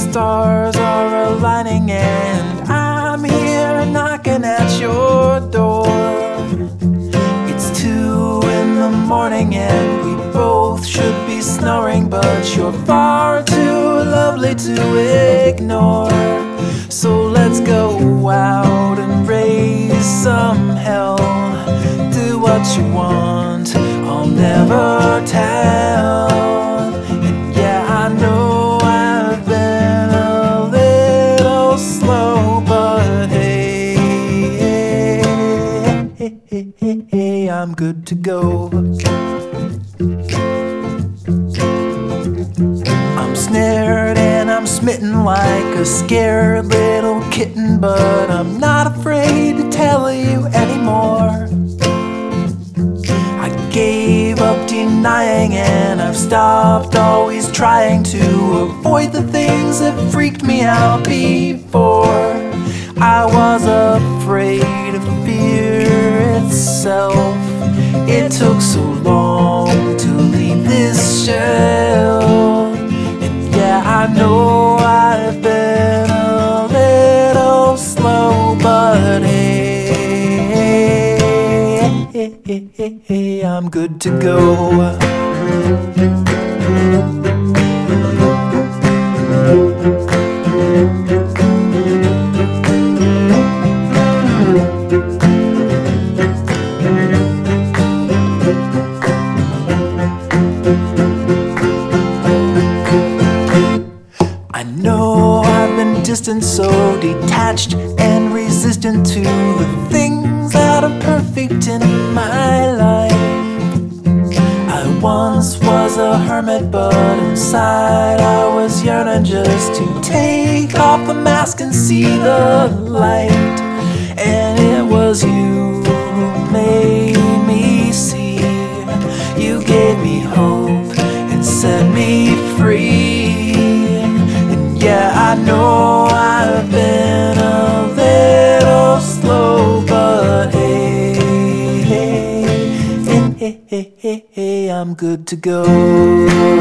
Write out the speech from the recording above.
stars are aligning and I'm here knocking at your door. It's 2 in the morning and we both should be snoring, but you're far too lovely to ignore. So let's go out and raise some hell. Do what you want, I'll never tell. And yeah, I know I've been a little slow, but hey, I'm good to go. I'm snared and I'm smitten like a scared little kitten, but I'm not afraid to tell you anymore. I gave up denying and I've stopped always trying to avoid the things that freaked me out before. I was afraid of fear itself. It took so long to leave this shell. And yeah, I know I've been a little slow, but hey, I'm good to go. I know I've been distant, so detached and resistant to the things that are perfect in my life. I once was a hermit, but inside I was yearning just to take off the mask and see the light. And it was you who made me see. You gave me hope and set me free. Yeah, I know I've been a little slow, but hey, I'm good to go.